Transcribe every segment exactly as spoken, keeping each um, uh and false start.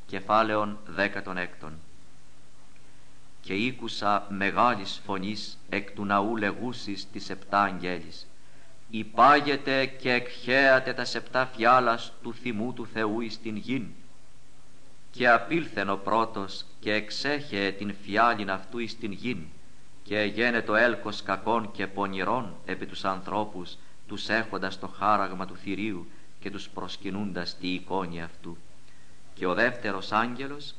Κεφάλαιον δέκατον έκτον. Και ήκουσα μεγάλης φωνής εκ του ναού λεγούσης της επτά αγγέλης: υπάγετε και εκχέατε τα επτά φιάλας του θυμού του Θεού εις την γην. Και απήλθεν ο πρώτος και εξέχεε την φιάλην αυτού εις την γην, και εγένετο έλκος κακών και πονηρών επί τους ανθρώπους, τους έχοντας το χάραγμα του θηρίου και τους προσκυνούντας τη εικόνη αυτού. Και ο δεύτερος άγγελος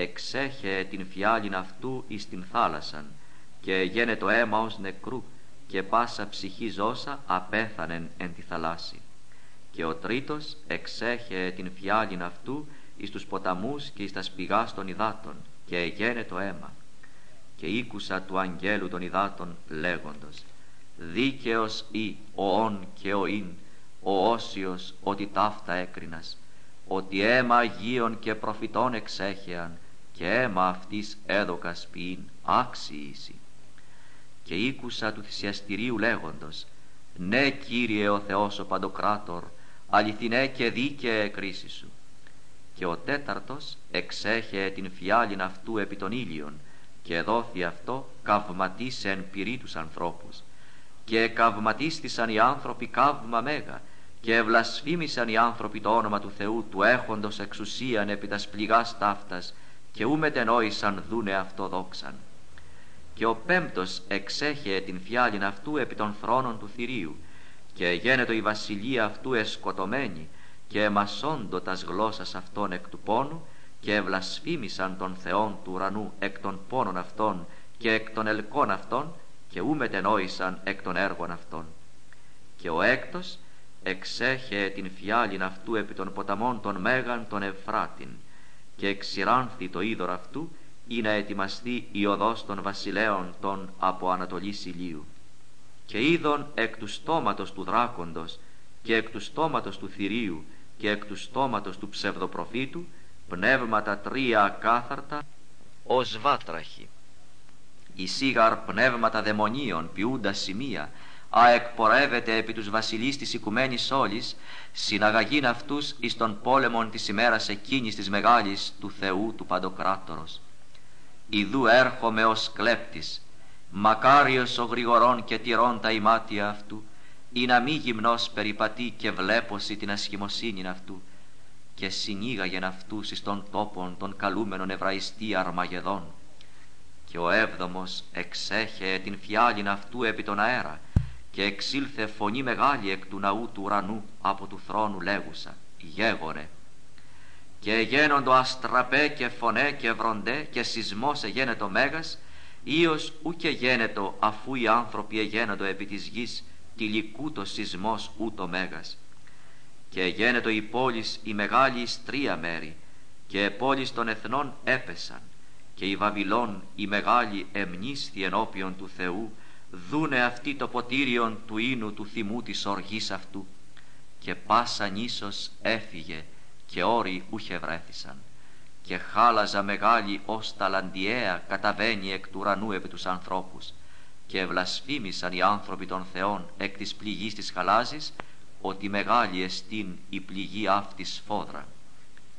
εξέχεε την φιάλην αυτού εις την θάλασσαν, και εγένετο αίμα ως νεκρού, και πάσα ψυχή ζώσα απέθανεν εν τη θαλάσση. Και ο τρίτος εξέχεε την φιάλην αυτού εις τους ποταμούς και εις τα σπηγάς των υδάτων, και εγένετο αίμα. Και ήκουσα του αγγέλου των υδάτων λέγοντος: δίκαιος ή ο ον και ο ειν, ο όσιος ότι ταύτα έκρινας, ότι αίμα Αγίων και προφητών εξέχεαν, και αίμα αυτής έδωκας ποιήν άξιοι. Και ήκουσα του θυσιαστηρίου λέγοντος: ναι, Κύριε ο Θεός ο Παντοκράτορ, αληθινέ και δίκαιε κρίση σου. Και ο τέταρτος εξέχεε την φιάλην αυτού επί των ήλιων, και δόθη αυτό καυματίσε εν πυρί τους ανθρώπους. Και καυματίστησαν οι άνθρωποι καύμα μέγα, και ευλασφήμισαν οι άνθρωποι το όνομα του Θεού, του έχοντος εξουσίαν επί τας πληγάς ταύτας, και ου μετενόησαν δούνε αυτό δόξαν. Και ο πέμπτος εξέχεε την φιάλην αυτού επί των θρόνων του θηρίου, και γένετο η βασιλεία αυτού εσκοτωμένη, και εμασόντο τας γλώσσας αυτών εκ του πόνου, και ευλασφήμισαν τον Θεόν του ουρανού εκ των πόνων αυτών και εκ των ελκών αυτών, και ου μετενόησαν εκ των έργων αυτών. Και ο έκτος εξέχεε την φιάλην αυτού επί των ποταμών των Μέγαν των Ευφράτην, και εξηράνθη το είδωρ αυτού, ή να ετοιμαστεί η οδός των βασιλέων των από ανατολής ηλίου. Και είδον εκ του στόματος του δράκοντος και εκ του στόματος του θηρίου και εκ του στόματος του ψευδοπροφήτου πνεύματα τρία ακάθαρτα ως βάτραχοι. Εισήγαρ πνεύματα δαιμονίων ποιούντα σημεία, α εκπορεύεται επί τους βασιλείς της οικουμένης όλης, συναγαγήν αυτούς εις τον πόλεμον της ημέρας εκείνης της μεγάλης του Θεού του Παντοκράτορος. Ιδού έρχομαι ως κλέπτης, μακάριος ο γρηγορών και τηρών τα ημάτια αυτού, ή να μη γυμνός περιπατεί και βλέπωση την ασχημοσύνην αυτού, και συνήγαγεν αυτούς εις των τόπων των καλούμενων Εβραϊστή Αρμαγεδών. Και ο έβδομος εξέχεε την φιάλην αυτού επί τον αέρα, και εξήλθε φωνή μεγάλη εκ του ναού του ουρανού από του θρόνου λέγουσα: γέγορε. Και εγένοντο αστραπέ και φωνέ και βροντέ, και σεισμός εγένετο μέγας, ίος ούκε γένετο αφού οι άνθρωποι εγένοντο επί της γης, τυλικούτο σεισμός ούτο μέγας. Και εγένετο η πόλης η μεγάλη εις τρία μέρη, και οι πόλεις των εθνών έπεσαν, και η Βαβυλών η μεγάλη εμνίσθη ενώπιον του Θεού, δούνε αυτή το ποτήριον του ίνου του θυμού της οργής αυτού. Και πάσα νήσος έφυγε, και όροι ούχε βρέθησαν, και χάλαζα μεγάλη ως ταλαντιαία καταβαίνει εκ του ουρανού επί τους ανθρώπους, και ευλασφήμισαν οι άνθρωποι των Θεών εκ της πληγής της χαλάζης, ότι μεγάλη εστίν η πληγή αυτής σφόδρα.